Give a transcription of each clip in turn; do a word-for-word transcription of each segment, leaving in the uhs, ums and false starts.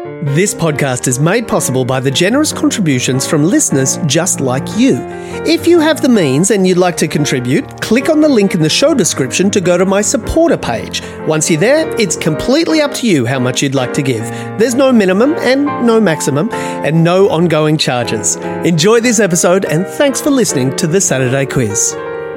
This podcast is made possible by the generous contributions from listeners just like you. If you have the means and you'd like to contribute, click on the link in the show description to go to my supporter page. Once you're there, it's completely up to you how much you'd like to give. There's no minimum and no maximum and no ongoing charges. Enjoy this episode and thanks for listening to the Saturday Quiz.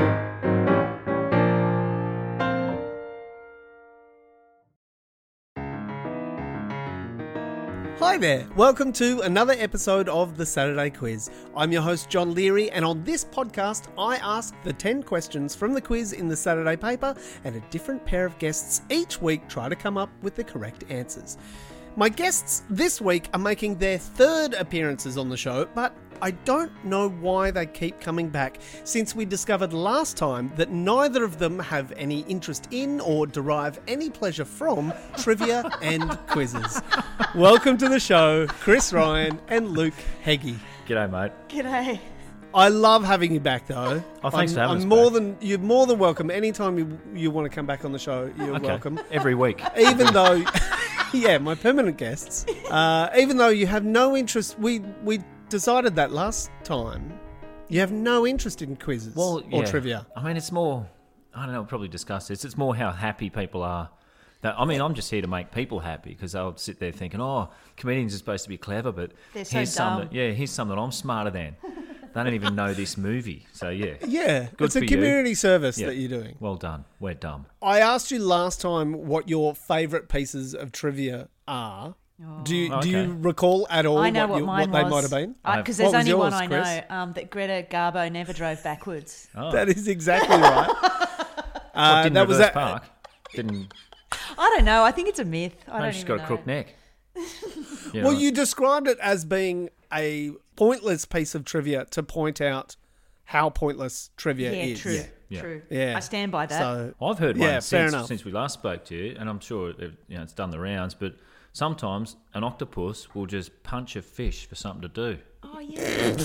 Hi there, welcome to another episode of the Saturday Quiz. I'm your host John Leary, and on this podcast I ask the ten questions from the quiz in the Saturday paper, and a different pair of guests each week try to come up with the correct answers. My guests this week are making their third appearances on the show, but I don't know why they keep coming back, since we discovered last time that neither of them have any interest in or derive any pleasure from trivia and quizzes. Welcome to the show, Chris Ryan and Luke Heggie. G'day, mate. G'day. I love having you back, though. Oh, thanks I'm, for having I'm us more back. than You're more than welcome. Anytime you you want to come back on the show, you're Okay. welcome. Every week. Even though, yeah, my permanent guests. Uh, even though you have no interest, we we decided that last time. You have no interest in quizzes Well, or yeah. trivia. I mean, it's more, I don't know, we'll probably discuss this. It's more how happy people are. That, I mean, I'm just here to make people happy, because they'll sit there thinking, oh, comedians are supposed to be clever, but They're so here's some dumb. that, yeah, here's something I'm smarter than. They don't even know this movie. So, yeah. Yeah, Good it's a for you. community service Yeah. that you're doing. Well done. We're dumb. I asked you last time what your favourite pieces of trivia are. Do you do you Okay. recall at all I know what, what you, mine what they was. might have been? Because What there's was only yours, one I Chris? know, um, that Greta Garbo never drove backwards. Oh, That is exactly right. What, Uh, didn't that was reverse that. park. Didn't, I don't know. I think it's a myth. I no, don't she's even got a know. crook neck. Yeah, Well, right. you described it as being a pointless piece of trivia to point out how pointless trivia Yeah, is. true. Yeah, yeah. True. Yeah. I stand by that. So I've heard one Yeah, fair since, enough. since we last spoke to you, and I'm sure it, you know, it's done the rounds, but sometimes an octopus will just punch a fish for something to do. oh, yeah.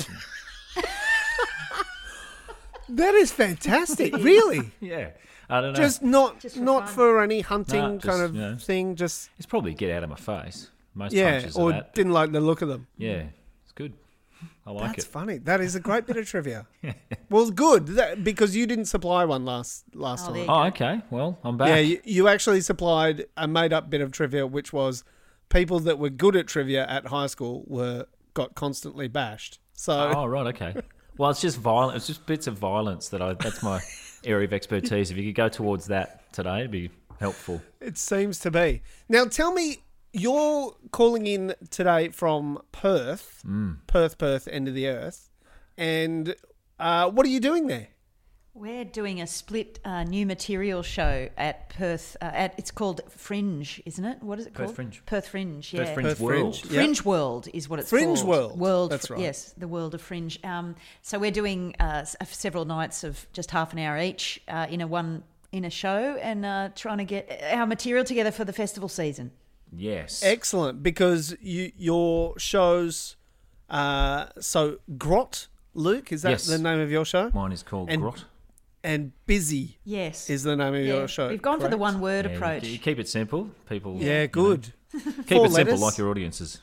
that is fantastic. Really, Yeah, I don't know. just not Just for not fun. for any hunting No, kind just, of you know. thing. Just It's probably get out of my face. Most yeah, punches or are that. didn't like the look of them. Yeah, it's good. I like That's it. funny. That is a great bit of trivia. Well, good that, because you didn't supply one last last Oh, time. there you Oh, okay. Well, I'm back. Yeah, you, you actually supplied a made-up bit of trivia, which was people that were good at trivia at high school were got constantly bashed. So Oh, right. Okay. Well, it's just violent. It's just bits of violence that I. That's my area of expertise. If you could go towards that today, it'd be helpful. it seems to be. Now, tell me, you're calling in today from Perth, Perth, Perth, end of the earth, and uh, what are you doing there? We're doing a split uh, new material show at Perth. Uh, at It's called Fringe, isn't it? What is it Perth called? Fringe. Perth Fringe, yeah. Perth Fringe Perth World. Fringe. Yeah. Fringe World is what it's Fringe called. World. World. That's right. Yes, the world of Fringe. Um, so we're doing uh, s- several nights of just half an hour each uh, in a one in a show, and uh, trying to get our material together for the festival season. Yes. Excellent, because you your shows. Uh, so Grot, Luke, is that Yes. the name of your show? Mine is called And- Grot. And Busy Yes, is the name of yeah. your show. We've gone for the correct? one word Yeah, you- approach. You keep it simple. People. Yeah, you know, good. keep Four it simple letters. like your audiences.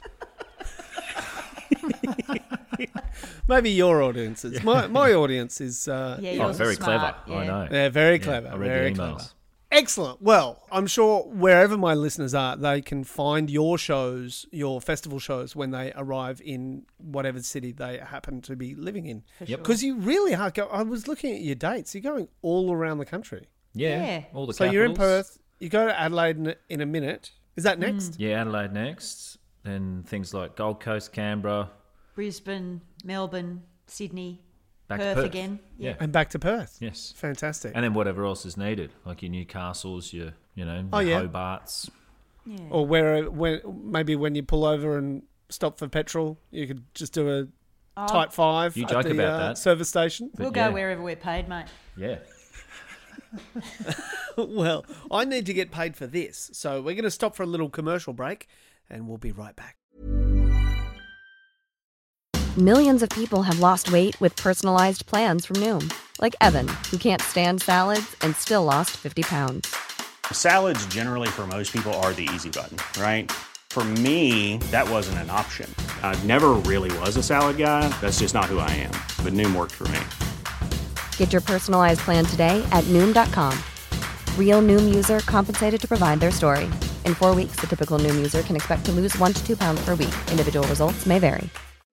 Maybe your audiences. My my audience is uh, Yeah, Oh, yours very is smart, clever. I yeah. know. they're very Yeah, clever. I read very the emails. clever. Excellent. Well, I'm sure wherever my listeners are, they can find your shows, your festival shows, when they arrive in whatever city they happen to be living in. Yep. Because you really are. Go- I was looking at your dates. You're going all around the country. Yeah. Yeah. All the So you're in capitals. Perth. You go to Adelaide in a, in a minute. Is that next? Yeah, Adelaide next. Then things like Gold Coast, Canberra, Brisbane, Melbourne, Sydney, back to Perth Perth again. Yeah. And back to Perth. Yes. Fantastic. And then whatever else is needed, like your Newcastles, your you know, Oh, your yeah. Hobarts. Yeah. Or where, when maybe when you pull over and stop for petrol, you could just do a Oh, Type Five You at joke the about uh, that. service station. we'll But go yeah. wherever we're paid, mate. Yeah. Well, I need to get paid for this, so we're going to stop for a little commercial break, and we'll be right back. Millions of people have lost weight with personalized plans from Noom. Like Evan, who can't stand salads and still lost fifty pounds. Salads generally for most people are the easy button, right? For me, that wasn't an option. I never really was a salad guy. That's just not who I am. But Noom worked for me. Get your personalized plan today at Noom dot com. Real Noom user compensated to provide their story. In four weeks, the typical Noom user can expect to lose one to two pounds per week. Individual results may vary.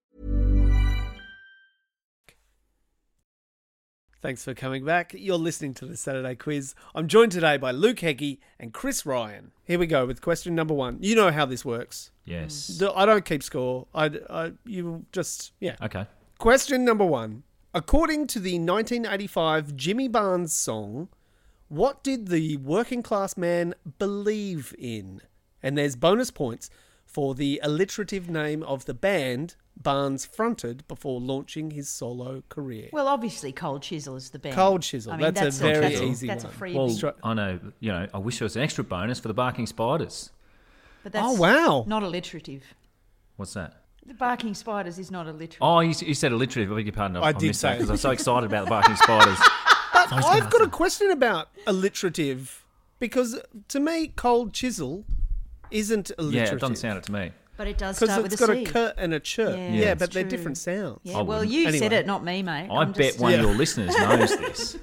Thanks for coming back. You're listening to the Saturday Quiz. I'm joined today by Luke Heggie and Chris Ryan. Here we go with question number one. You know how this works. Yes. I don't keep score. I, I you just, yeah. Okay. Question number one. According to the nineteen eighty-five Jimmy Barnes song, what did the working class man believe in? And there's bonus points for the alliterative name of the band Barnes fronted before launching his solo career. Well, obviously, Cold Chisel is the band. Cold Chisel. I mean, That's a very that's easy That's one. a freebie. Well, Stri- I know, you know, I wish there was an extra bonus for the Barking Spiders. but that's Oh, wow. not alliterative. What's that? The Barking Spiders is not alliterative. Oh, you, you said alliterative. I beg your pardon. I did missed say that it. because I'm so excited about the Barking Spiders. But I've got a question about alliterative because to me, Cold Chisel isn't Yeah, alliterative. it doesn't sound it to me. But it does Because start it's with got a a C. k and a ch. Yeah, Yeah, but it's they're true. different sounds. Yeah, I well, wouldn't. you said Anyway. it, not me, mate. I I'm bet just- one Yeah. of your listeners knows this.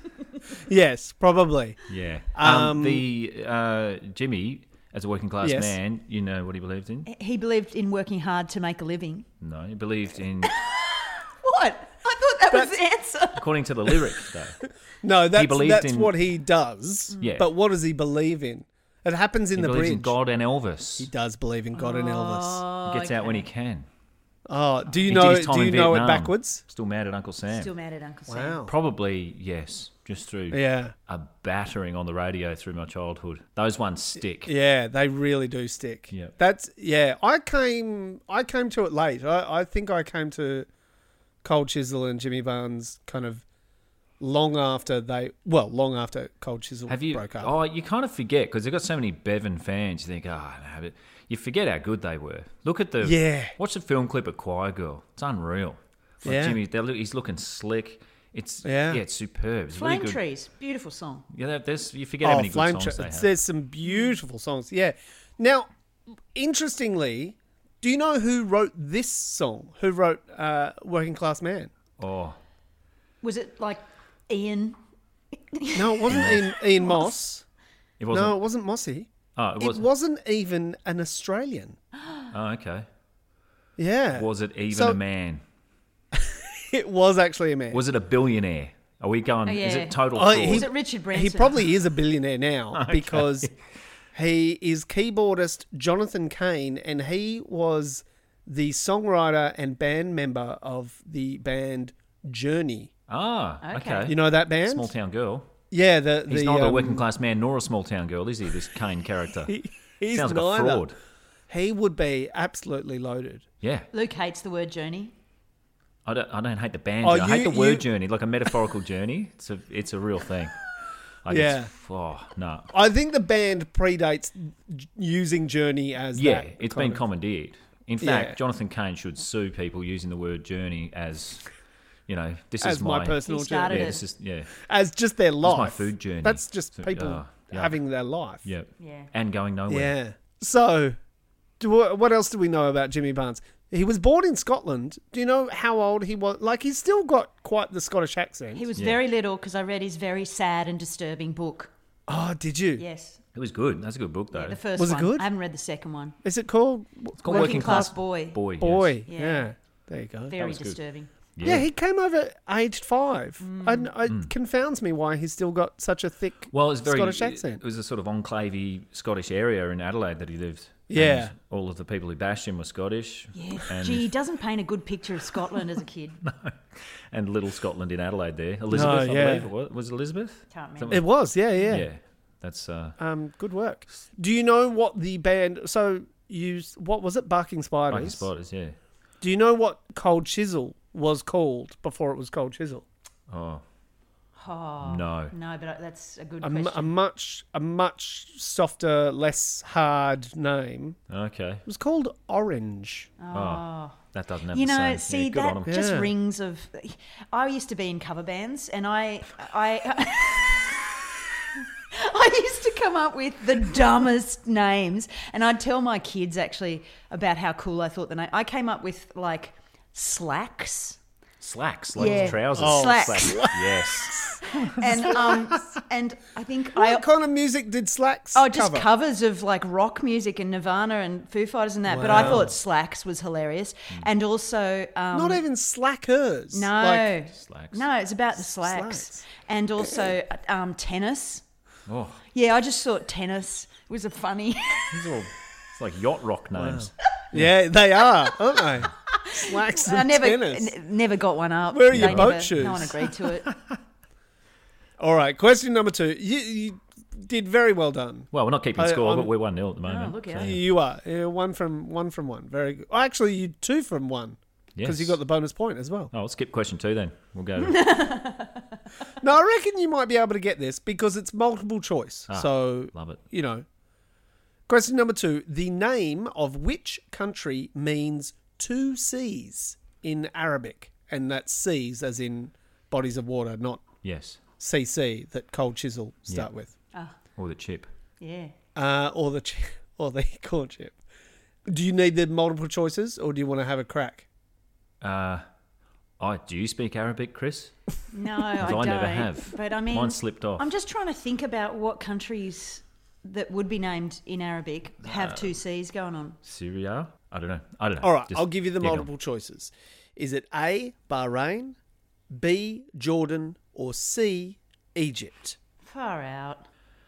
Yes, probably. Yeah. Um, Um, the uh, Jimmy, as a working class Yes. man, you know what he believed in? He believed in working hard to make a living. No, he believed in, What? I thought that was the answer. according to the lyric, though. No, that's, believed that's in- what he does. Yeah. But what does he believe in? It happens in He the believes bridge. in God and Elvis. He does believe in God and Elvis. He gets out when he can. Oh, do you He know did it? his time Do you in know it Vietnam. backwards? Still mad at Uncle Sam. Still mad at Uncle Sam. Wow. Probably, yes. Just through Yeah. a battering on the radio through my childhood. Those ones stick. Yeah, they really do stick. Yeah. That's yeah. I came I came to it late. I, I think I came to Cold Chisel and Jimmy Barnes kind of long after they well, long after Cold Chisel Have you? broke up. Oh, you kind of forget because they've got so many Bevan fans. You think, oh, no, but you forget how good they were. Look at the Yeah. Watch the film clip of Choir Girl. It's unreal. Like Yeah. Jimmy, they're look- he's looking slick. It's Yeah. yeah, it's superb. It's Flame really good. Trees, beautiful song. Yeah, there- there's you forget how many good Flame songs Tra- they have. There's some beautiful songs. Yeah. Now, interestingly, do you know who wrote this song? Who wrote uh, Working Class Man? Oh, Was it like Ian? No, it wasn't Ian, Ian Moss. it wasn't. No, it wasn't Mossy. oh, it It was. wasn't even an Australian. Oh, okay. Yeah. Was it even So- a man? It was actually a man. Was it a billionaire? Are we going? Oh, Is yeah. it total Oh, fraud? he- Was it Richard Branson? He probably is a billionaire now because he is keyboardist Jonathan Cain, and he was the songwriter and band member of the band Journey. Ah, Okay. okay. You know that band? Small town girl. Yeah, the, the He's neither a um, working class man nor a small town girl, is he? This Kane character. he- he's Sounds like neither. a fraud. He would be absolutely loaded. Yeah. Luke hates the word journey. I don't. I don't hate the band. Oh, I hate you- the word you- journey, like a metaphorical journey. It's a. It's a real thing. I Yeah. Just, oh no. I think the band predates j- using Journey as Yeah, that it's kind been of- commandeered. In fact, Yeah. Jonathan Cain should sue people using the word journey as, you know, this as is my, my, personal He started journey. Yeah, it. this is yeah, As just their life. my food journey. That's just So- people oh, yuck. having their life. yeah, Yeah. and going nowhere. Yeah. So, do, what else do we know about Jimmy Barnes? He was born in Scotland. Do you know how old he was? Like, he's still got quite the Scottish accent. He was Yeah. very little because I read his very sad and disturbing book. Oh, did you? Yes. It was good. That's a good book though. Yeah, the first Was it one. good? I haven't read the second one. Is it called it's called Working Class Boy. Boy. yes. Boy? Yeah. Yeah. There you go. Very was good. disturbing. Yeah. he came over aged five. Mm. And it confounds me why he's still got such a thick Well, it's very Scottish accent. It was a sort of enclavey Scottish area in Adelaide that he lived. Yeah. And all of the people who bashed him were Scottish. Yeah. And, Gee, he doesn't paint a good picture of Scotland as a kid. and little Scotland in Adelaide there. Elizabeth, No, I yeah. believe. it Was, was it Elizabeth? Can't remember. Something- It was, yeah, yeah. yeah. That's uh, Um, good work. Do you know what the band? So you, what was it? Barking Spiders. Barking Spiders, yeah. Do you know what Cold Chisel was called before it was Cold Chisel? Oh, Oh, no. No, but that's a good A, mu- question. a much, a much softer, less hard name. Okay. It was called Orange. oh. That doesn't have You the know, same. see yeah, good on that 'em. just Yeah. rings of. I used to be in cover bands, and I, I, I used to come up with the dumbest names, and I'd tell my kids actually about how cool I thought the name. I came up with like Slacks. Slacks, like Yeah. trousers. Oh, Slacks. Yes. And um and I think What I kind of music did Slacks oh just cover? covers of like rock music and Nirvana and Foo Fighters and that. But I Wow. thought Slacks was hilarious, and also um, Not even Slackers. no, Like, Slacks. no, it's about the slacks, Slacks. and also um, tennis. Oh, Yeah, I just thought tennis was a funny. these are all, it's like yacht rock names. yeah, they are, aren't they? Slacks and I never tennis. n- never got one up. Where are your They boat never- shoes? No one agreed to it. All right, question number two. You, you did very well done. Well, we're not keeping I- score, I'm- but we're one nil at the moment. Oh, look out. so- You are yeah, one from one from one. Very good. Actually, you two from one because Yes. you got the bonus point as well. Oh, I'll skip question two then. We'll go. No, I reckon you might be able to get this because it's multiple choice. Ah, so love it. you know. Question number two: the name of which country means two seas in Arabic, and that's seas as in bodies of water, not Yes. C C that Cold Chisel start Yeah. with, Or the chip. Yeah. uh, or the chi- or the corn chip. Do you need the multiple choices, or do you want to have a crack? Uh, oh, do you speak Arabic, Chris? No, I, 'Cause don't. I never have. But I mean, Mine slipped off. I'm just trying to think about what countries that would be named in Arabic Uh, have two C's going on. Syria? I don't know. I don't know. All right, Just- I'll give you the yeah, go on. multiple choices. Is it A, Bahrain, B, Jordan, or C, Egypt? Far out.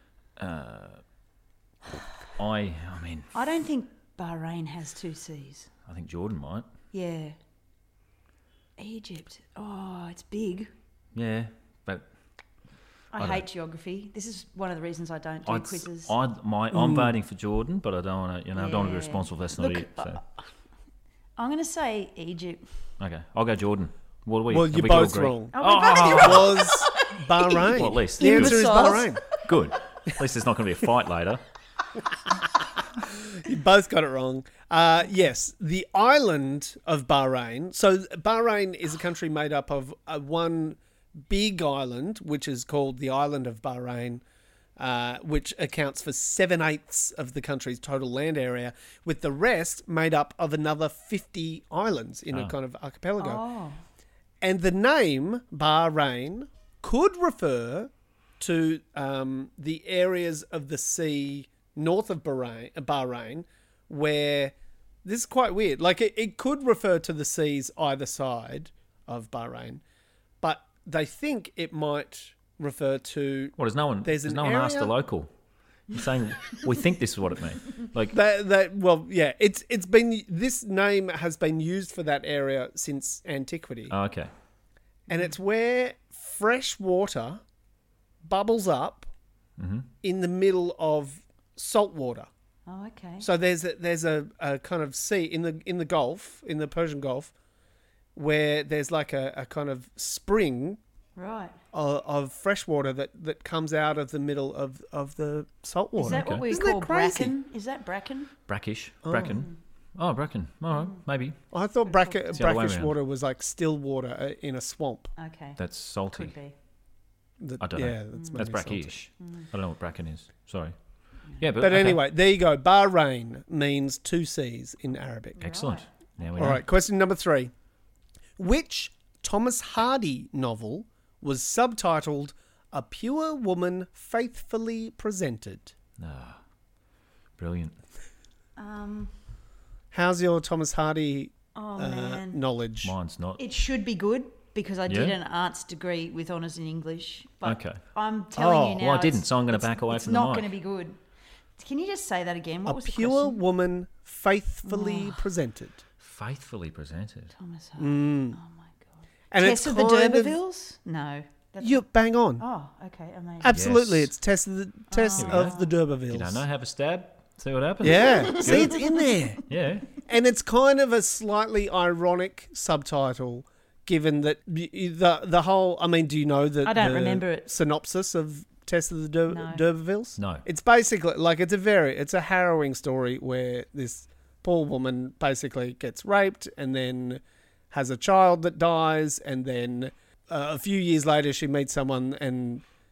I, I mean, I don't think Bahrain has two C's. I think Jordan might. Yeah. Egypt. Oh, it's big. Yeah, but I, don't- hate geography. This is one of the reasons I don't do I'd, quizzes. I'd, my, I'm voting for Jordan, but I don't want to, you know, I don't want to be Yeah. responsible if that's not Look, it. So. I'm going to say Egypt. Okay, I'll go Jordan. What do we? Well, have you're we got to both agree? wrong. Oh, we're both It was Bahrain. Well, at least. the answer is Imbeciles. Bahrain. Good. At least there's not going to be a fight later. You both got it wrong. Uh, yes, the island of Bahrain. So Bahrain is a country made up of uh, one big island, which is called the island of Bahrain, uh, which accounts for seven eighths of the country's total land area, with the rest made up of another fifty islands in a Oh. kind of archipelago. Oh. And the name Bahrain could refer to um, the areas of the sea north of Bahrain, Bahrain, where this is quite weird. Like it, it could refer to the seas either side of Bahrain, but they think it might refer to What, has no one, There's has an no one asked a area- local? You're saying, we think this is what it means. Like, that. That well, yeah, it's it's been this name has been used for that area since antiquity. oh, okay. And it's where fresh water bubbles up in the middle of salt water. Oh, okay. So there's a, there's a, a kind of sea in the in the Gulf, in the Persian Gulf, where there's like a, a kind of spring Right. of, of fresh water that, that comes out of the middle of, of the salt water. Is that what Okay. we Isn't that call crazy? bracken? Is that bracken? Brackish. Bracken. Oh, Bracken. All right, maybe. I thought bracket, It's the other way brackish around. water was like still water uh, in a swamp. Okay. That's salty. Could be. That- I don't know. yeah, that's, That's maybe salty. brackish. I don't know what Bracken is. Sorry. Yeah, but, But okay. anyway, there you go. Bahrain means two seas in Arabic. Excellent. Now we All know. right, question number three. Which Thomas Hardy novel was subtitled A Pure Woman Faithfully Presented? Ah, brilliant. Um. How's your Thomas Hardy Oh uh, man. knowledge? Mine's not. It should be good because I did Yeah? an arts degree with honours in English. But Okay. I'm telling Oh, you now. well, I didn't, it's- so I'm gonna it's- back away it's from the not mic. going to be good. Can you just say that again? What A was the Pure question? Woman Faithfully Presented. Faithfully presented. Thomas Hardy. Mm. Oh my god. And Tess it's of the kind of- D'Urbervilles? No. That's You bang on. Oh, okay, amazing. Absolutely, Yes. it's Tess of the, Tess Oh. of the If you D'Urbervilles. don't know, have a stab. See what happens. Yeah, see, it's in there. Yeah. And it's kind of a slightly ironic subtitle, given that y- y- the the whole. I mean, do you know the? I don't the remember it. Synopsis of Tess of the Dur- No. D'Urbervilles. No. It's basically like it's a very it's a harrowing story where this poor woman basically gets raped and then has a child that dies, and then uh, a few years later she meets someone and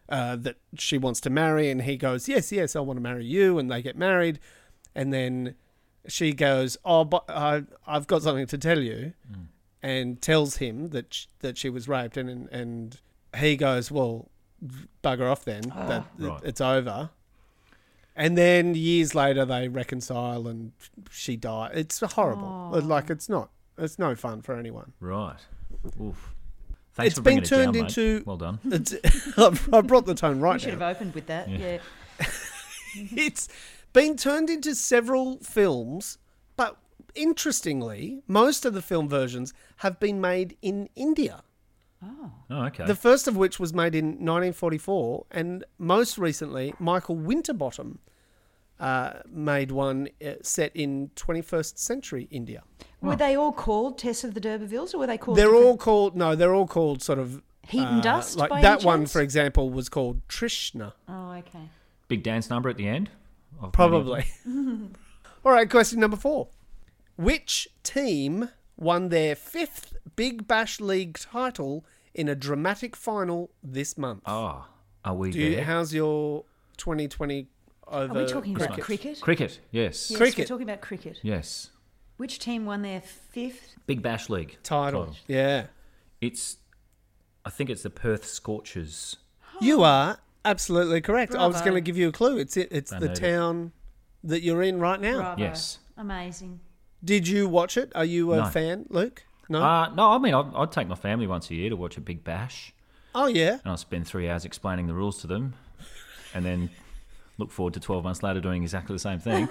uh, that she wants to marry, and he goes, yes, yes, I want to marry you, and they get married, and then she goes, oh, but I, I've got something to tell you, mm. and tells him that sh- that she was raped, and and he goes, well, bugger off then, oh, that right. it's over. And then years later they reconcile and she died. It's horrible. Oh. Like it's not. It's no fun for anyone. Right. Oof. Thanks it's for been bringing turned it down, into. Mate. Well done. It's, I brought the tone right. We should down. have opened with that. Yeah. yeah. It's been turned into several films, but interestingly, most of the film versions have been made in India. Oh. Oh, okay. The first of which was made in nineteen forty-four, and most recently, Michael Winterbottom uh, made one uh, set in twenty-first century India. Were oh. they all called Tess of the D'Urbervilles, or were they called? They're different... all called. No, they're all called sort of Heat and uh, Dust. Like by that any one, chance? for example, was called Trishna. Oh, okay. Big dance number at the end. Of Probably. All right, question number four. Which team won their fifth Big Bash League title in a dramatic final this month? Oh, are we Do you, there? How's your twenty twenty over Are we talking cricket? about cricket? Cricket, yes. Yes, Cricket. we're talking about cricket. Yes. Which team won their fifth? Big Bash League. Title. Title. Yeah. It's, I think it's the Perth Scorchers. You are absolutely correct. I was Bravo. going to give you a clue. It's it, It's I the know it. town that you're in right now. Bravo. Yes. Amazing. Did you watch it? Are you a No. fan, Luke? No? Uh, no, I mean, I'd, I'd take my family once a year to watch a Big Bash, oh, yeah. and I'll spend three hours explaining the rules to them, and then look forward to twelve months later doing exactly the same thing.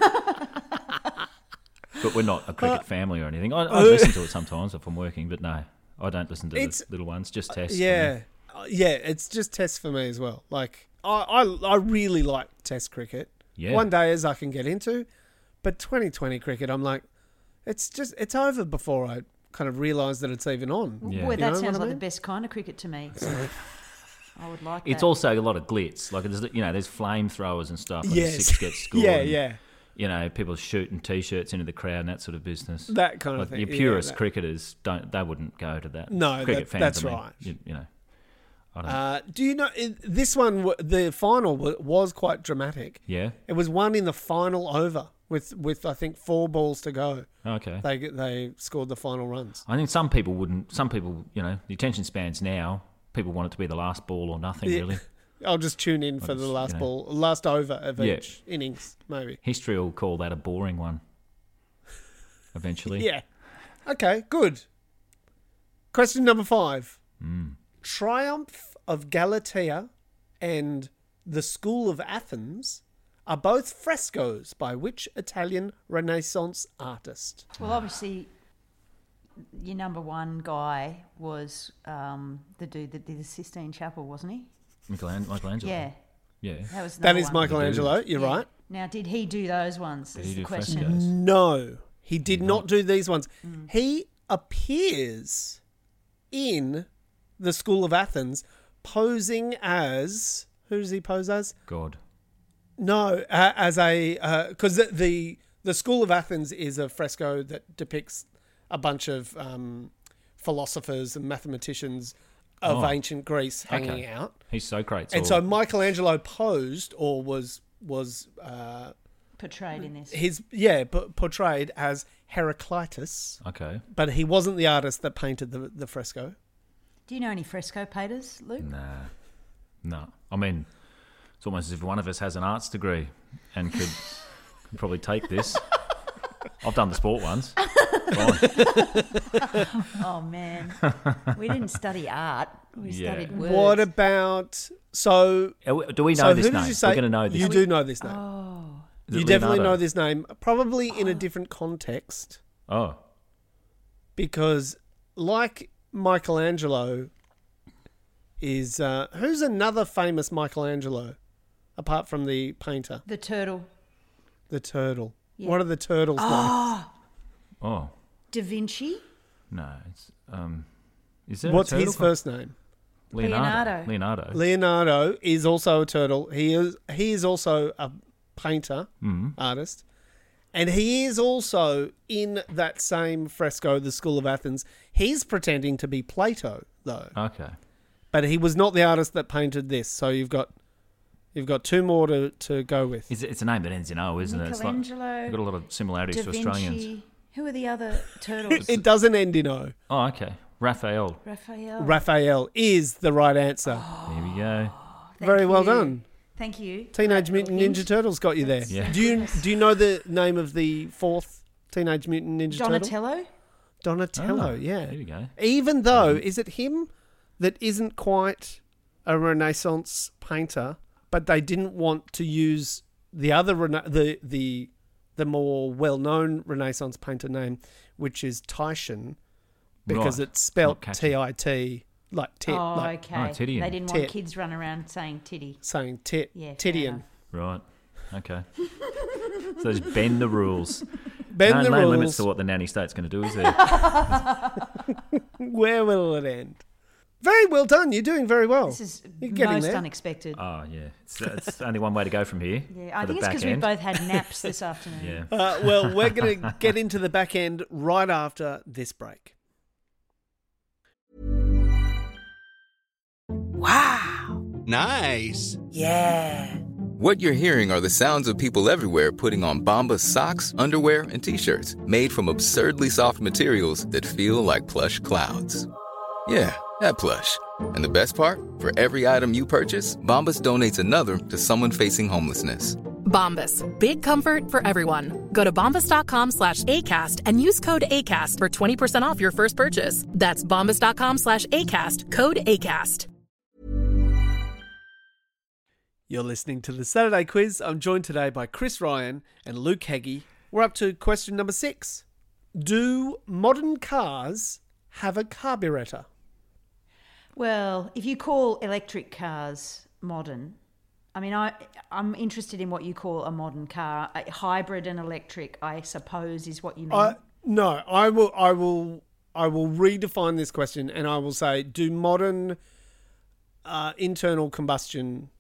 But we're not a cricket family or anything. I, I listen to it sometimes if I'm working, but no, I don't listen to It's- the little ones, just tests. Yeah. Uh, yeah, it's just test for me as well. Like, I, I, I really like test cricket. Yeah. One day as I can get into. But twenty twenty cricket, I'm like, it's just, it's over before I kind of realise that it's even on. Yeah. Well, You that know what sounds I like mean? the best kind of cricket to me. I would like that. It's also a lot of glitz. Like, there's, you know, there's flamethrowers and stuff. When Yes. the six gets scored. Yeah, and, yeah. You know, people shooting T-shirts into the crowd and that sort of business. That kind of Like thing. your Yeah, purist that- cricketers don't. They wouldn't go to that. No, cricket that- fans. that's I mean, right. You, you know, I don't. Uh, do you know, it- this one, w- the final w- was quite dramatic. yeah. It was won in the final over with, with I think, four balls to go. Okay. They they scored the final runs. I think some people wouldn't. Some people, you know, the attention spans now. People want it to be the last ball or nothing. Yeah. Really, I'll just tune in for just, the last you know. ball, last over of Yeah. each innings, maybe. history will call that a boring one. Eventually. Yeah. Okay, good. Question number five. Mm. Triumph of Galatea and the School of Athens are both frescoes by which Italian Renaissance artist? Well, obviously, your number one guy was um, the dude that did the Sistine Chapel, wasn't he? Michelan- Michelangelo. Yeah, Yeah. that was That number is one. Michelangelo, you're Yeah. right. Now, did he do those ones? Did Is he the do question. frescoes? No, he did not do these ones. He appears in the School of Athens posing as... Who does he pose as? God. No, uh, as a... Because the, the the School of Athens is a fresco that depicts a bunch of um, philosophers and mathematicians of Oh. ancient Greece hanging Okay. out. He's Socrates. And or- so Michelangelo posed or was... was uh, Portrayed in this. his yeah, p- portrayed as Heraclitus, Okay. but he wasn't the artist that painted the the fresco. Do you know any fresco painters, Luke? Nah. No. I mean, it's almost as if one of us has an arts degree and could, could probably take this. I've done the sport ones. Fine. Oh man, we didn't study art. We Yeah. studied words. What about so? Uh, Do we know so this who name? did you say? We're going to know this. You do know this name. Oh, Is it You definitely Leonardo? know this name, probably in a different context, Oh. because like Michelangelo is uh, who's another famous Michelangelo apart from the painter, the turtle. the turtle. Yeah. What are the turtles' names? Oh. Da Vinci. No. It's, um, is there What's a turtle his called- first name? Leonardo. Leonardo. Leonardo. Leonardo is also a turtle. He is he is also a painter, Mm. artist, and he is also in that same fresco, the School of Athens. He's pretending to be Plato, though, Okay. but he was not the artist that painted this. So you've got You've got two more to, to go with. It's, it's a name that ends in O, isn't it? It's like, Michelangelo, we've got a lot of similarities Da to Australians. Vinci. Who are the other turtles? It doesn't end in O. Oh, okay. Raphael. Raphael. Raphael is the right answer. There we go. Thank Very well you. done. Thank you. Teenage That Mutant little Ninja hint. Turtles got you there. Yeah. Do you do you know the name of the fourth Teenage Mutant Ninja Turtle? Donatello? Donatello, Oh, yeah. There we go. Even though, is it him that isn't quite a Renaissance painter, but they didn't want to use the other rena- the the the more well-known Renaissance painter name, which is Titian, because Right. it's spelt Not catchy. T I T, like tit, Oh, like okay. Oh, Titian. They didn't want Tit. kids running around saying titty. saying tit, Yeah, fair Titian. enough. Right. Okay. So just bend the rules. Bend no the no rules. limits to what the nanny state's going to do, is there? Where will it end? Very well done. You're doing very well. This is You're getting most there. unexpected. Oh, yeah. It's, it's only one way to go from here. yeah, I for the think it's back because we end. both had naps this afternoon. Yeah. Uh, well, we're going to get into the back end right after this break. Wow. Nice. Yeah. What you're hearing are the sounds of people everywhere putting on Bombas socks, underwear, and T-shirts made from absurdly soft materials that feel like plush clouds. Yeah, that plush. And the best part? For every item you purchase, Bombas donates another to someone facing homelessness. Bombas. Big comfort for everyone. Go to bombas.com slash ACAST and use code ACAST for twenty percent off your first purchase. That's bombas.com slash ACAST. Code ACAST. You're listening to the Saturday Quiz. I'm joined today by Chris Ryan and Luke Heggie. We're up to question number six. Do modern cars have a carburetor? Well, if you call electric cars modern, I mean, I, I'm interested in what you call a modern car. A hybrid and electric, I suppose, is what you mean. I, no, I will. I will. I will redefine this question, and I will say: do modern uh, internal combustion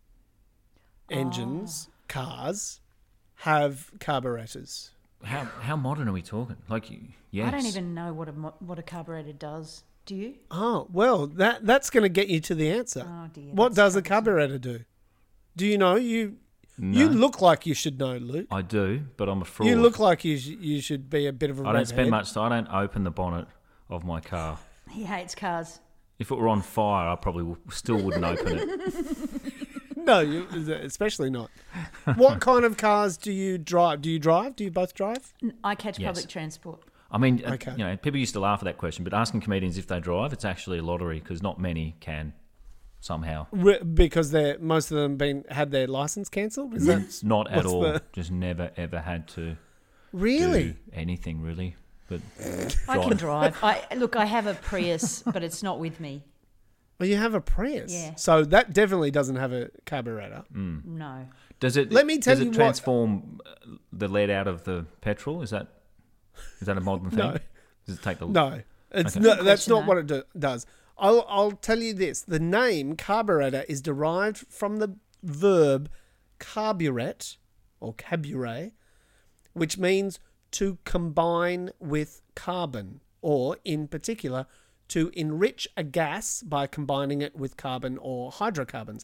engines, cars, have carburetors? How how modern are we talking? Like, yes. I don't even know what a mo- what a carburetor does. Do you? Oh well, that that's going to get you to the answer. Oh, dear, What that's does a troublesome. carburetor do? Do you know? You No. you look like you should know, Luke. I do, but I'm a fraud. You look like you sh- you should be a bit of a I don't spend redhead. much. I don't open the bonnet of my car. He hates cars. If it were on fire, I probably w- still wouldn't open it. No, you, especially not. What kind of cars do you drive? Do you drive? Do you both drive? N- I catch Yes. public transport. I mean, uh, Okay. you know, people used to laugh at that question, but asking comedians if they drive, it's actually a lottery because not many can somehow. Re- because they're most of them been had their license cancelled. Is that It's not at what's all. the- Just never ever had to really? do anything really. But I can drive. I look. I have a Prius, but it's not with me. Well, you have a Prius, Yeah. so that definitely doesn't have a carburetor. No. does it? Let me tell does you it what- transform uh, the lead out of the petrol? Is that is that a modern thing? No. Does it take the No, it's Okay. no, Good that's question, not though. what it do, does. I'll I'll tell you this: the name carburetor is derived from the verb carburet or carburate, which means to combine with carbon, or in particular, to enrich a gas by combining it with carbon or hydrocarbons.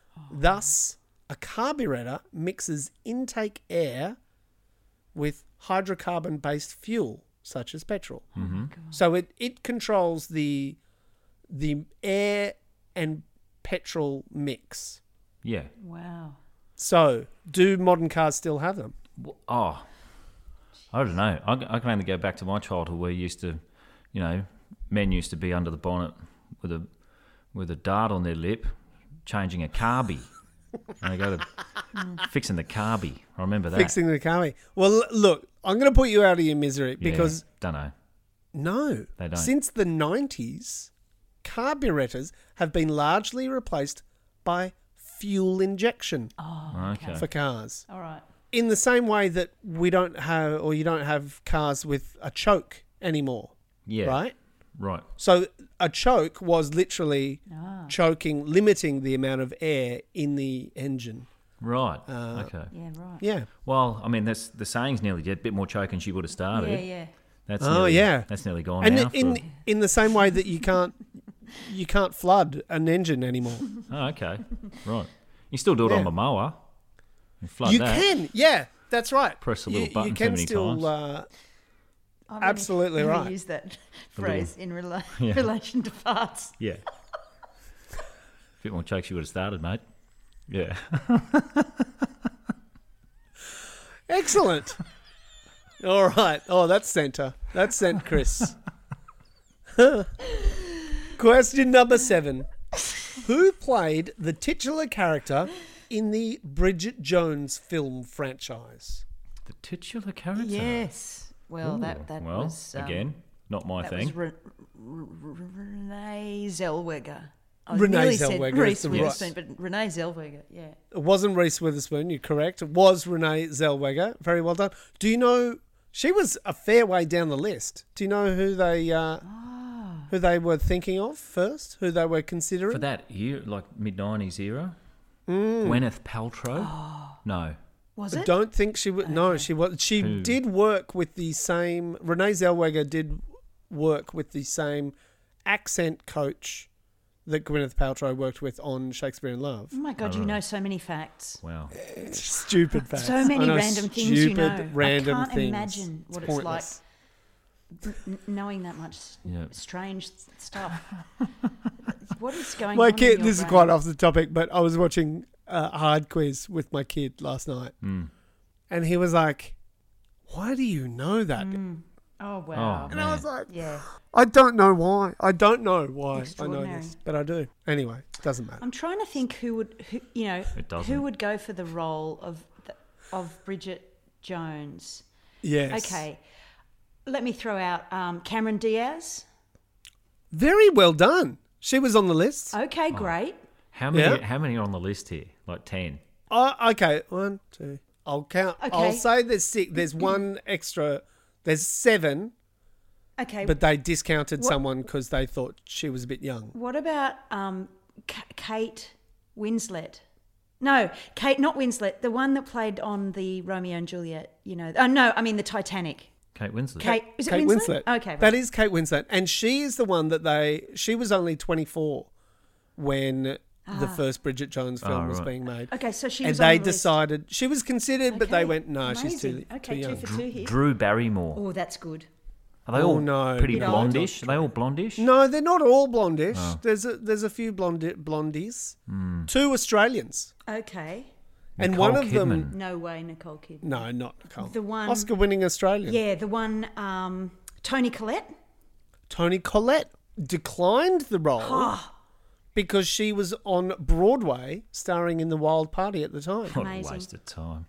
Thus, a carburetor mixes intake air with hydrocarbon-based fuel, such as petrol. So it, it controls the the air and petrol mix. yeah. Wow. So, do modern cars still have them? Oh, I don't know. I, I can only go back to my childhood where you used to, you know, men used to be under the bonnet with a with a dart on their lip, changing a carby. And they go to fixing the carby. I remember that. Fixing the car. Well, l- look, I'm going to put you out of your misery Yeah, because don't know. no, They don't. since the nineties, carburetors have been largely replaced by fuel injection Oh, Okay. for cars. all right. In the same way that we don't have, or you don't have cars with a choke anymore, Yeah. right? Right. So a choke was literally Ah. choking, limiting the amount of air in the engine. Right. Uh, okay. Yeah, right. Yeah. Well, I mean, that's the saying's nearly dead. A bit more choke and she would have started. Yeah, yeah. That's Oh, nearly, yeah. That's nearly gone And now. in for- in the same way that you can't you can't flood an engine anymore. Oh, okay. Right. You still do it Yeah. on the mower. You flood You that. can, yeah, that's right. Press the little you, button you too can many still, times. Uh, I've Absolutely only, right. Never used that The phrase in rela- Yeah. relation to farts. Yeah. A bit more chokes you would have started, mate. Yeah. Excellent. All right. Oh, that's Santa. That's sent Chris. Question number seven. Who played the titular character in the Bridget Jones film franchise? The titular character. Yes. Well, Ooh, that that well, was um, again, not my that thing. was Re- Re- Renee Zellweger. I was Renee nearly said Zellweger is Reese the Witherspoon, right- but Renee Zellweger. Yeah. It wasn't Reese Witherspoon, you're correct. It was Renee Zellweger. Very well done. Do you know, she was a fair way down the list. Do you know who they uh, who they were thinking of first? Who they were considering? For that year, like mid nineties era, Mm. Gwyneth Paltrow. No. Was I it? don't think she would. No, she was. She Who? did work with the same. Renee Zellweger did work with the same accent coach that Gwyneth Paltrow worked with on Shakespeare in Love. Oh my God, Uh, you know so many facts. Wow. Stupid facts. So many I know, random things stupid you know. Random I can't things. imagine what it's like pointless. n- knowing that much s- Yeah. strange s- stuff. What is going My on? kid. in your This is brain? quite off the topic, but I was watching a hard quiz with my kid last night, Mm. and he was like, "Why do you know that?" Oh wow. Oh, And I was man. like, Yeah. "I don't know why. I don't know why I know Extraordinary. this, but I do." Anyway, doesn't matter. I'm trying to think who would, who, you know, It doesn't. who would go for the role of the, of Bridget Jones. Yes. Okay, let me throw out um, Cameron Diaz. Very well done. She was on the list. Okay, great. How many? Yeah. How many are on the list here? Like ten. Oh, okay. One, two. I'll count. I'll Okay. say there's six. There's one extra. There's seven, Okay, but they discounted What- someone because they thought she was a bit young. what about um, K- Kate Winslet? No, Kate, not Winslet. The one that played on the Romeo and Juliet. You know. Oh no, I mean the Titanic. Kate Winslet. Kate, is it Kate Winslet? Winslet. Okay, right. That is Kate Winslet. And she is the one that they. She was only twenty-four when the first Bridget Jones film Oh, was right. being made. Ah. Okay, so she and was on they the list. decided. She was considered, but they Okay, went, no, she's too, amazing. too Okay, young. two for two here. Drew Barrymore. Oh, that's good. Are they Oh, all no. pretty Bit old. blondish? Are they all blondish? No, they're not all blondish. Oh. There's a, there's a few blondi- blondies. Hmm. Two Australians. Okay. And Nicole one of them- Kidman. No way, Nicole Kidman. No, not Nicole. The one- Oscar-winning Australian. Yeah, the one, um, Toni Collette. Toni Collette declined the role Ah. because she was on Broadway starring in The Wild Party at the time. What Amazing. a waste of time.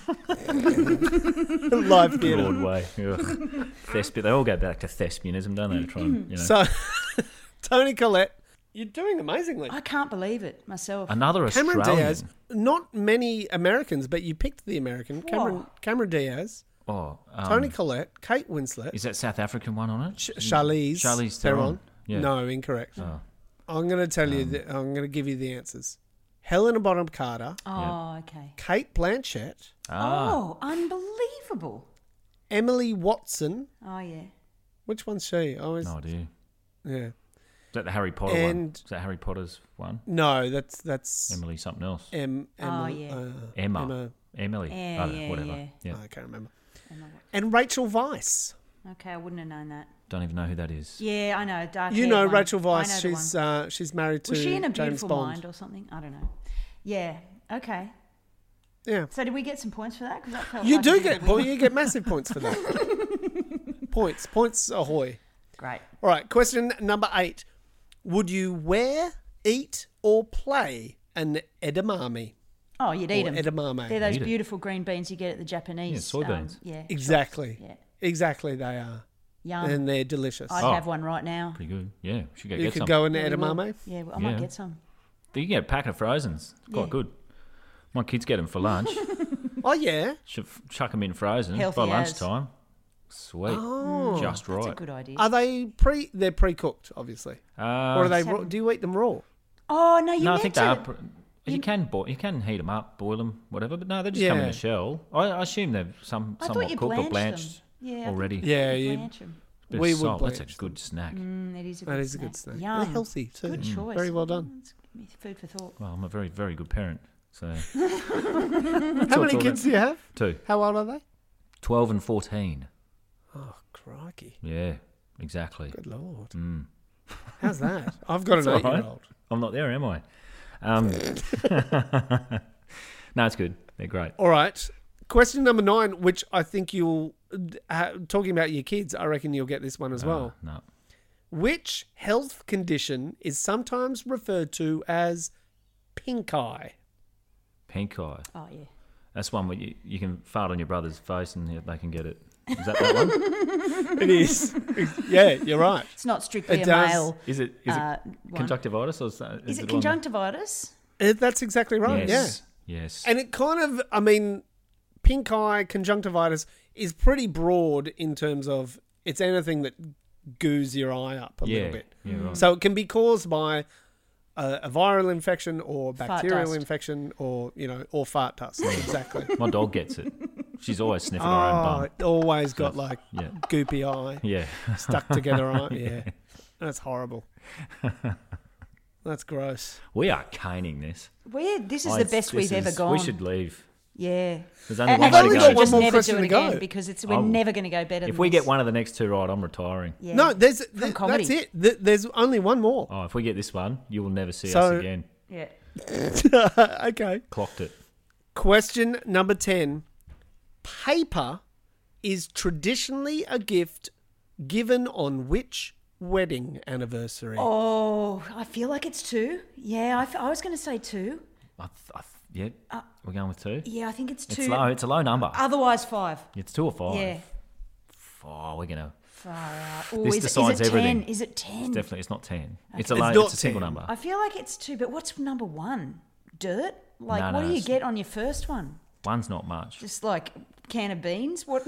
Live theatre. Broadway. Ugh. Thespian. They all go back to thespianism, don't they? To try and, you know. So, Toni Collette, you're doing amazingly. I can't believe it myself. Another Cameron Australian. Diaz, not many Americans, but you picked the American. Cameron, Whoa. Cameron Diaz, Oh, um, Toni Collette, Kate Winslet, Is that South African one on it? Sh- Charlize, Charlize Theron. Theron. Yeah. No, incorrect. Oh. I'm going to tell you. The, I'm going to give you the answers. Helena Bonham Carter, oh, okay. Kate Blanchett, Ah. Oh, unbelievable. Emily Watson. Oh, yeah. Which one's she? I always, No idea. yeah. Is that the Harry Potter one? And- Is that Harry Potter's one? No, that's that's Emily something else. Em, Emma, Oh, yeah. uh, Emma. Emma. Emily. Yeah, I don't know, yeah, whatever. yeah. Yeah. I can't remember. Emma And Rachel Weisz. Okay, I wouldn't have known that. Don't even know who that is. Yeah, I know. Dark You haired know one. Rachel I know Weisz. the She's one. uh, she's married to Was she in A James Beautiful Bond. Mind or something? I don't know. Yeah. Okay. Yeah. So did we get some points for that? 'Cause that felt You like do a bit get of- boy, you get massive points for that. points, points ahoy! Great. All right, question number eight: would you wear, eat, or play an edamame? Oh, you'd eat Or them. edamame. They're those Eat it. beautiful green beans you get at the Japanese. Yeah, soybeans. Um, yeah. Exactly. Yeah. Exactly, they are, Yum. and they're delicious. I'd Oh. have one right now. Pretty good. Yeah, should go you get could some. go an Yeah, we will. edamame. Yeah, well, I Yeah. might get some. You can get a packet of frozens. It's quite Yeah. good. My kids get them for lunch. Oh yeah. Should f- chuck them in frozen Healthy by as. lunchtime. Sweet. Oh. Just right. That's a good idea. Are they pre? They're pre-cooked, obviously, Uh, or are they? Have Raw? them. Do you eat them raw? oh, no, you no, I meant think to. they are. Pr- you can boil, you can heat them up, boil them, whatever. But no, they just come in Yeah. a shell. I, I assume they're some I thought somewhat you cooked or blanched blanched them. Yeah, I already. think Yeah, you you- blanch 'em. Bit we of would salt. That's a blanch good snack. Mm, it is a good That is snack. a good snack. Yum. They're healthy too. Good choice. Very well done. It's food for thought. Well, I'm a very, very good parent. So How many kids do you have? two, How old are they? twelve and fourteen. Oh, crikey. Yeah, exactly. Good Lord. Mm. How's that? I've got an That's all right. eight-year-old. I'm not there, am I? Um, no, it's good. They're great. All right. Question number nine, which I think you'll... Uh, talking about your kids, I reckon you'll get this one as well. Uh, no. Which health condition is sometimes referred to as pink eye? Pink eye. Oh, yeah. That's one where you, you can fart on your brother's face and they can get it. Is that that one? It is. Yeah, you're right. It's not strictly It a does. male. Is it is Uh, it one. conjunctivitis or is, that, Is it on- conjunctivitis? Uh, That's exactly right, Yes. Yes. yeah. And it kind of, I mean, pink eye, conjunctivitis is pretty broad in terms of it's anything that goos your eye up a yeah. little bit. Yeah, right. So it can be caused by a, a viral infection or Fart bacterial dust. infection or, you know, or fart dust. Exactly. My dog gets it. She's always sniffing her Oh, own bum. it always got like Yeah. goopy eye, Yeah. stuck together eye. Yeah. That's horrible. That's gross. We are caning this. We're, this is Oh, the it's- best this we've ever is- gone. We should leave. Yeah. There's only And one I've way only to we got should go. one just more never question do it to go. again because it's, we're I'll- never going to go better If than we this. get one of the next two right, I'm retiring. Yeah. No, there's th- comedy. that's it. Th- There's only one more. Oh, if we get this one, you will never see So- us again. Yeah. Okay. Clocked it. Question number ten. Paper is traditionally a gift given on which wedding anniversary? Oh, I feel like it's two. Yeah, I, f- I was going to say two. I th- I th- yeah, we're going with two. Yeah, I think it's two. It's low. It's a low number. Otherwise, five. It's two or five. Yeah. Oh, we're gonna. Far out. Ooh, This is, it- decides is it everything. ten? Is it ten? Definitely, it's not ten. It's a It's low. not It's a single ten. number. I feel like it's two, but what's number one? Dirt? Like, No, what no, do you it's- get on your first one? One's not much. Just like can of beans? What?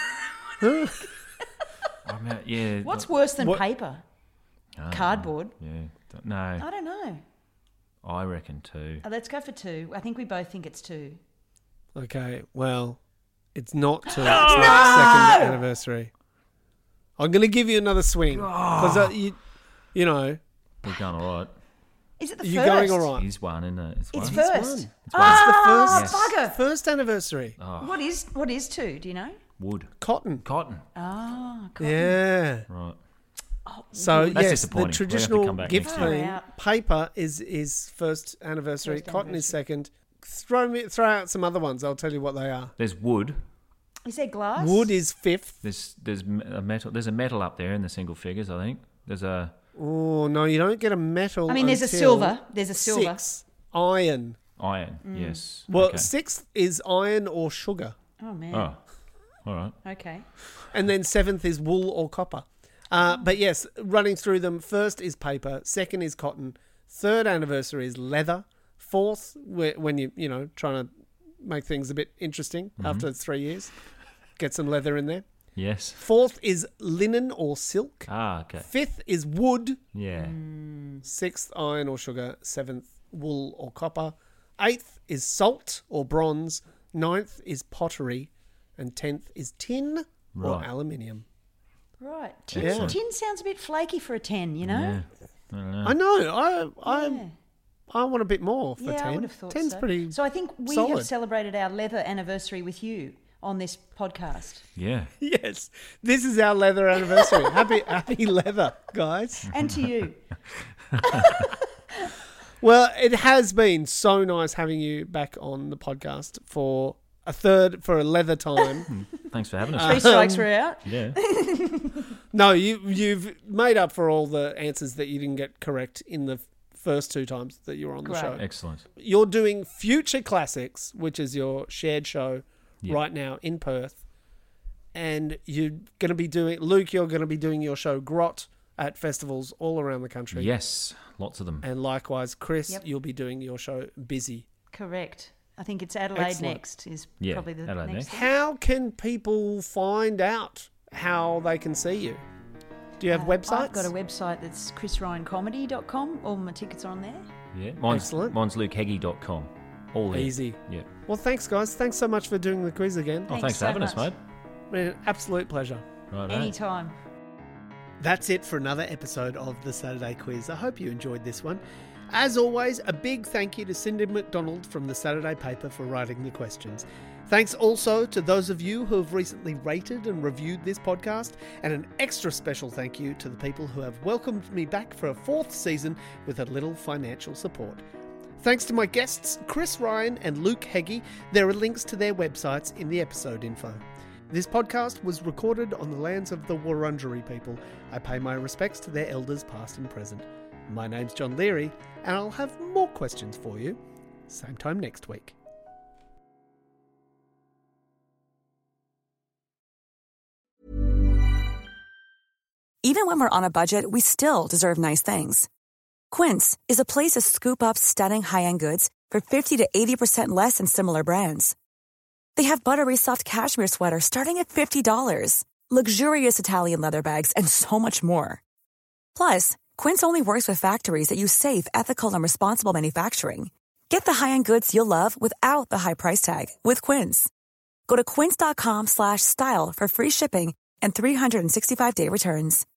I mean, yeah. What's like- worse than What- paper? I don't Cardboard. know. Yeah. don't- No, I don't know. I reckon two. Uh, let's go for two. I think we both think it's two. Okay, well, it's not two. It's not second anniversary. I'm going to give you another swing because uh, you, you know, We're going all right. Is it the you're first? going all right. He's one, isn't it? It's, It's one. first. one. It's one. Ah, It's Yes. bugger. First anniversary. What is what is two? Do you know? Wood. Cotton. Cotton. Ah, cotton. Yeah. Right. So That's yes, disappointing. the We have to traditional come back gift next year. theme, Far out. paper is is first anniversary. First Cotton is anniversary. second. Throw me, throw out some other ones. I'll tell you what they are. There's wood. Is there glass? Wood is fifth. There's there's m- a metal. There's a metal up there in the single figures. I think there's a Oh no, you don't get a metal. I mean, there's a until silver. There's a silver. Six. Iron. iron. Mm. Yes. Well, Okay. sixth is iron or sugar, Oh man. Oh. All right. Okay. and then seventh is wool or copper. Uh, but yes, running through them, first is paper, second is cotton, third anniversary is leather, fourth whe- when you you know trying to make things a bit interesting Mm-hmm. after three years, get some leather in there. Yes. Fourth is linen or silk. Ah. Okay. Fifth is wood. Yeah. Sixth, iron or sugar. Seventh, wool or copper. Eighth is salt or bronze. Ninth is pottery. And tenth is tin or Right. aluminium. Right. Tin, Excellent. tin sounds a bit flaky for a ten. You know. Yeah. I don't know. I know. I I Yeah. I want a bit more for Yeah, ten. I would have thought Ten's so. pretty. So I think we solid. have celebrated our leather anniversary with you on this podcast, Yeah. Yes, this is our leather anniversary. happy happy leather, guys. and to you. Well, it has been so nice having you back on the podcast for a third for a leather time. Thanks for having us. Three strikes, we're out. yeah. No, you you've made up for all the answers that you didn't get correct in the first two times that you were on the Great. show. Excellent. You're doing Future Classics, which is your shared show Yeah. right now in Perth. And you're going to be doing, Luke, you're going to be doing your show Grot at festivals all around the country. Yes. Lots of them. And likewise, Chris, Yep. you'll be doing your show Busy. Correct. I think it's Adelaide Excellent. next. Is Yeah, probably the Adelaide next. next. thing. How can people find out how they can see you? Do you have Uh, websites? I've got a website that's chris ryan comedy dot com. All my tickets are on there. Yeah. Mine's, Excellent. mine's luke heggie dot com. All there. Easy. Yeah. Well, thanks, guys. Thanks so much for doing the quiz again. Oh, Thanks thanks so for having us, much. mate. Been an absolute pleasure. Right. eh? Anytime. That's it for another episode of the Saturday Quiz. I hope you enjoyed this one. As always, a big thank you to Cindy McDonald from the Saturday Paper for writing the questions. Thanks also to those of you who have recently rated and reviewed this podcast, and an extra special thank you to the people who have welcomed me back for a fourth season with a little financial support. Thanks to my guests, Chris Ryan and Luke Heggie. There are links to their websites in the episode info. This podcast was recorded on the lands of the Wurundjeri people. I pay my respects to their elders past and present. My name's John Leary, and I'll have more questions for you same time next week. Even when we're on a budget, we still deserve nice things. Quince is a place to scoop up stunning high-end goods for fifty to eighty percent less than similar brands. They have buttery soft cashmere sweaters starting at fifty dollars, luxurious Italian leather bags, and so much more. Plus, Quince only works with factories that use safe, ethical, and responsible manufacturing. Get the high-end goods you'll love without the high price tag with Quince. Go to quince.com slash style for free shipping and three sixty-five day returns.